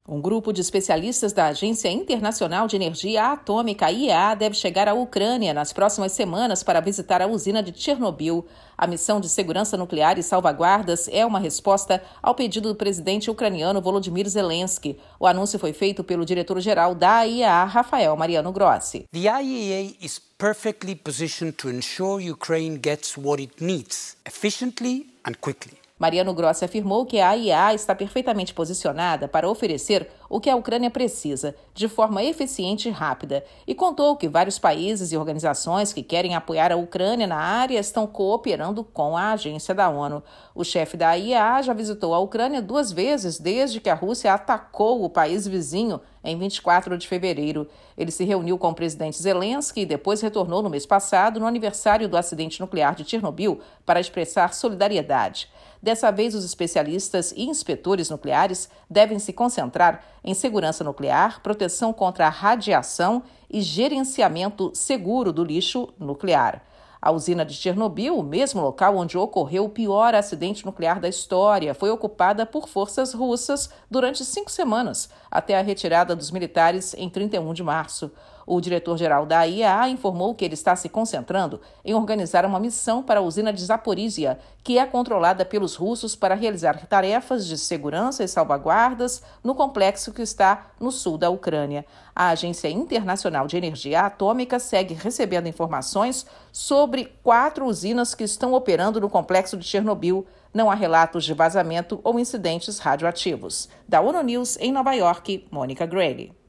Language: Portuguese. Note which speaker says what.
Speaker 1: Um grupo de especialistas da Agência Internacional de Energia Atômica, IEA, deve chegar à Ucrânia nas próximas semanas para visitar a usina de Chernobyl. A missão de segurança nuclear e salvaguardas é uma resposta ao pedido do presidente ucraniano Volodymyr Zelensky. O anúncio foi feito pelo diretor-geral da IEA, Rafael Mariano Grossi.
Speaker 2: The IAEA is perfectly positioned to ensure Ukraine gets what it needs, efficiently and quickly.
Speaker 1: Mariano Grossi afirmou que a IEA está perfeitamente posicionada para oferecer o que a Ucrânia precisa, de forma eficiente e rápida, e contou que vários países e organizações que querem apoiar a Ucrânia na área estão cooperando com a agência da ONU. O chefe da IEA já visitou a Ucrânia 2 vezes desde que a Rússia atacou o país vizinho em 24 de fevereiro. Ele se reuniu com o presidente Zelensky e depois retornou no mês passado, no aniversário do acidente nuclear de Chernobyl, para expressar solidariedade. Dessa vez, os especialistas e inspetores nucleares devem se concentrar em segurança nuclear, proteção contra a radiação e gerenciamento seguro do lixo nuclear. A usina de Chernobyl, o mesmo local onde ocorreu o pior acidente nuclear da história, foi ocupada por forças russas durante 5 semanas, até a retirada dos militares em 31 de março. O diretor-geral da IEA informou que ele está se concentrando em organizar uma missão para a usina de Zaporizhia, que é controlada pelos russos para realizar tarefas de segurança e salvaguardas no complexo que está no sul da Ucrânia. A Agência Internacional de Energia Atômica segue recebendo informações sobre 4 usinas que estão operando no complexo de Chernobyl. Não há relatos de vazamento ou incidentes radioativos. Da ONU News, em Nova York, Mônica Grayle.